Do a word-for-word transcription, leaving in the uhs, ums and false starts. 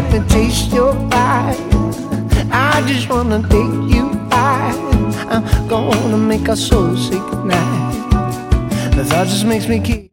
let me taste your pie. I just wanna take you high. I'm gonna make our souls say goodnight. The thought just makes me keep